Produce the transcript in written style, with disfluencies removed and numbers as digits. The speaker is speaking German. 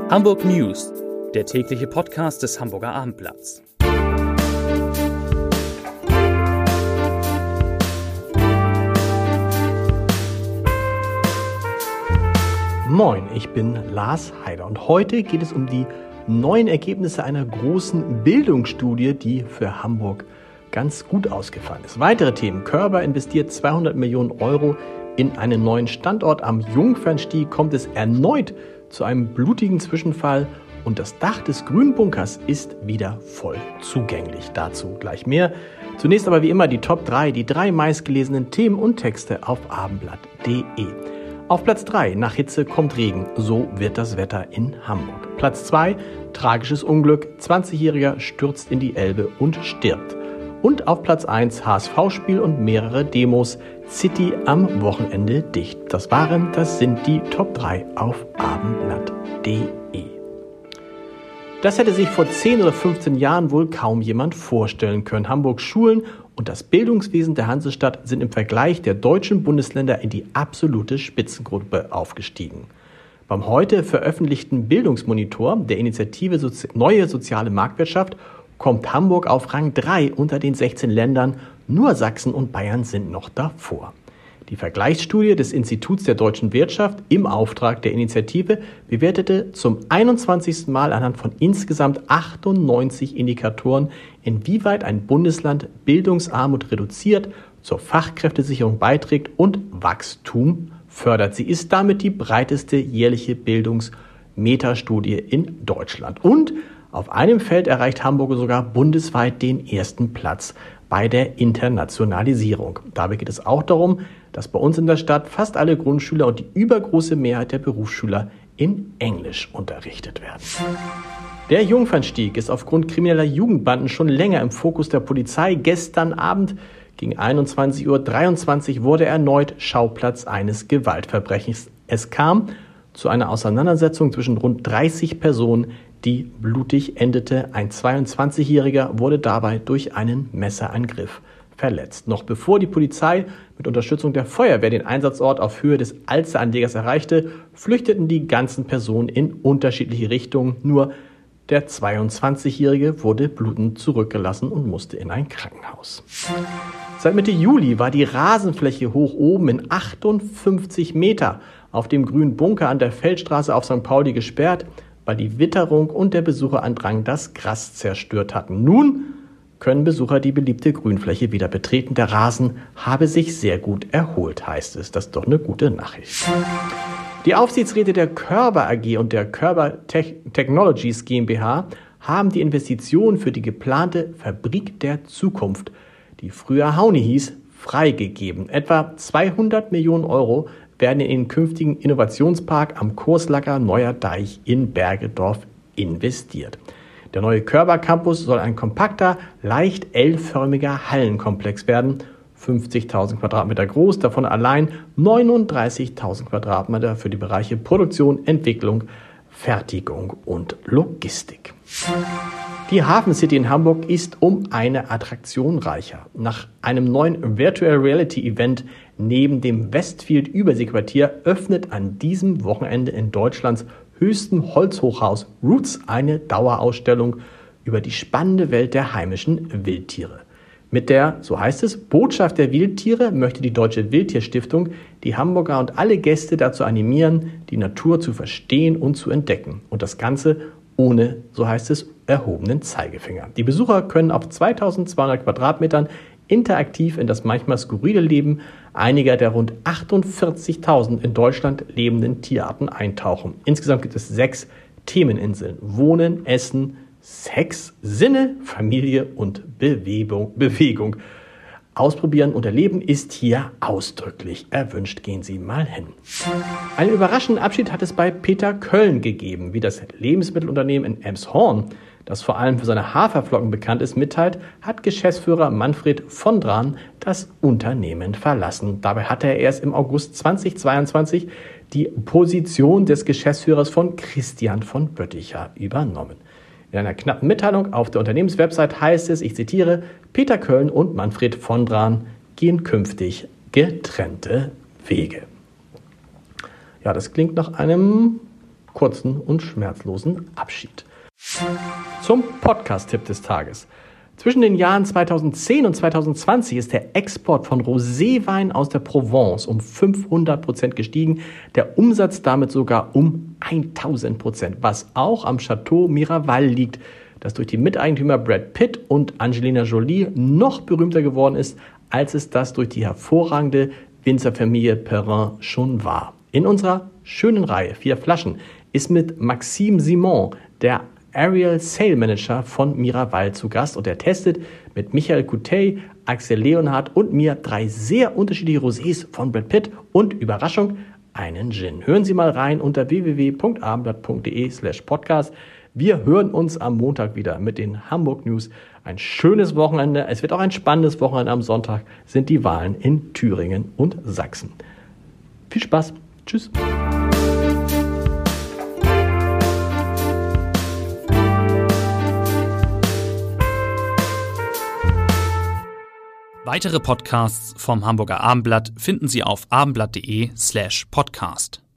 Hamburg News, der tägliche Podcast des Hamburger Abendblatts. Moin, ich bin Lars Heider und heute geht es um die neuen Ergebnisse einer großen Bildungsstudie, die für Hamburg ganz gut ausgefallen ist. Weitere Themen: Körber investiert 200 Millionen Euro in einen neuen Standort am Jungfernstieg, kommt es erneut zu einem blutigen Zwischenfall und das Dach des Grünen Bunkers ist wieder voll zugänglich. Dazu gleich mehr. Zunächst aber wie immer die Top 3, die 3 meistgelesenen Themen und Texte auf abendblatt.de. Auf Platz 3, nach Hitze kommt Regen, so wird das Wetter in Hamburg. Platz 2, tragisches Unglück, 20-Jähriger stürzt in die Elbe und stirbt. Und auf Platz 1, HSV-Spiel und mehrere Demos, City am Wochenende dicht. Das sind die Top 3 auf abendblatt.de. Das hätte sich vor 10 oder 15 Jahren wohl kaum jemand vorstellen können. Hamburgs Schulen und das Bildungswesen der Hansestadt sind im Vergleich der deutschen Bundesländer in die absolute Spitzengruppe aufgestiegen. Beim heute veröffentlichten Bildungsmonitor der Initiative Neue Soziale Marktwirtschaft kommt Hamburg auf Rang 3 unter den 16 Ländern, nur Sachsen und Bayern sind noch davor. Die Vergleichsstudie des Instituts der deutschen Wirtschaft im Auftrag der Initiative bewertete zum 21. Mal anhand von insgesamt 98 Indikatoren, inwieweit ein Bundesland Bildungsarmut reduziert, zur Fachkräftesicherung beiträgt und Wachstum fördert. Sie ist damit die breiteste jährliche Bildungsmetastudie in Deutschland. Und auf einem Feld erreicht Hamburg sogar bundesweit den ersten Platz bei der Internationalisierung. Dabei geht es auch darum, dass bei uns in der Stadt fast alle Grundschüler und die übergroße Mehrheit der Berufsschüler in Englisch unterrichtet werden. Der Jungfernstieg ist aufgrund krimineller Jugendbanden schon länger im Fokus der Polizei. Gestern Abend gegen 21:23 Uhr wurde erneut Schauplatz eines Gewaltverbrechens. Es kam zu einer Auseinandersetzung zwischen rund 30 Personen, die blutig endete. Ein 22-Jähriger wurde dabei durch einen Messerangriff verletzt. Noch bevor die Polizei mit Unterstützung der Feuerwehr den Einsatzort auf Höhe des Alster-Anlegers erreichte, flüchteten die ganzen Personen in unterschiedliche Richtungen. Nur der 22-Jährige wurde blutend zurückgelassen und musste in ein Krankenhaus. Seit Mitte Juli war die Rasenfläche hoch oben in 58 Meter auf dem Grünen Bunker an der Feldstraße auf St. Pauli gesperrt, weil die Witterung und der Besucherandrang das Gras zerstört hatten. Nun können Besucher die beliebte Grünfläche wieder betreten. Der Rasen habe sich sehr gut erholt, heißt es. Das ist doch eine gute Nachricht. Die Aufsichtsräte der Körber AG und der Körber Technologies GmbH haben die Investition für die geplante Fabrik der Zukunft, die früher Hauni hieß, freigegeben. Etwa 200 Millionen Euro werden in den künftigen Innovationspark am Kurslacker Neuer Deich in Bergedorf investiert. Der neue Körber Campus soll ein kompakter, leicht L-förmiger Hallenkomplex werden, 50.000 Quadratmeter groß, davon allein 39.000 Quadratmeter für die Bereiche Produktion, Entwicklung, Fertigung und Logistik. Die Hafencity in Hamburg ist um eine Attraktion reicher. Nach einem neuen Virtual Reality Event neben dem Westfield Überseequartier öffnet an diesem Wochenende in Deutschlands höchsten Holzhochhaus Roots eine Dauerausstellung über die spannende Welt der heimischen Wildtiere. Mit der, so heißt es, Botschaft der Wildtiere möchte die Deutsche Wildtierstiftung die Hamburger und alle Gäste dazu animieren, die Natur zu verstehen und zu entdecken. Und das Ganze ohne, so heißt es, erhobenen Zeigefinger. Die Besucher können auf 2200 Quadratmetern interaktiv in das manchmal skurrile Leben einiger der rund 48.000 in Deutschland lebenden Tierarten eintauchen. Insgesamt gibt es 6 Themeninseln: Wohnen, Essen, Sex, Sinne, Familie und Bewegung. Ausprobieren und erleben ist hier ausdrücklich erwünscht. Gehen Sie mal hin. Einen überraschenden Abschied hat es bei Peter Köln gegeben, wie das Lebensmittelunternehmen in Elmshorn, das vor allem für seine Haferflocken bekannt ist, mitteilt, hat Geschäftsführer Manfred von Dran das Unternehmen verlassen. Dabei hatte er erst im August 2022 die Position des Geschäftsführers von Christian von Bötticher übernommen. In einer knappen Mitteilung auf der Unternehmenswebsite heißt es, ich zitiere, Peter Köln und Manfred von Dran gehen künftig getrennte Wege. Ja, das klingt nach einem kurzen und schmerzlosen Abschied. Zum Podcast-Tipp des Tages. Zwischen den Jahren 2010 und 2020 ist der Export von Roséwein aus der Provence um 500% gestiegen, der Umsatz damit sogar um 1000%, was auch am Chateau Miraval liegt, das durch die Miteigentümer Brad Pitt und Angelina Jolie noch berühmter geworden ist, als es das durch die hervorragende Winzerfamilie Perrin schon war. In unserer schönen Reihe 4 Flaschen ist mit Maxime Simon, der Aerial Sale Manager von Miraval, zu Gast und er testet mit Michael Coutet, Axel Leonhardt und mir 3 sehr unterschiedliche Rosés von Brad Pitt und Überraschung, einen Gin. Hören Sie mal rein unter www.abendblatt.de/podcast. Wir hören uns am Montag wieder mit den Hamburg News. Ein schönes Wochenende. Es wird auch ein spannendes Wochenende. Am Sonntag sind die Wahlen in Thüringen und Sachsen. Viel Spaß. Tschüss. Weitere Podcasts vom Hamburger Abendblatt finden Sie auf abendblatt.de/podcast.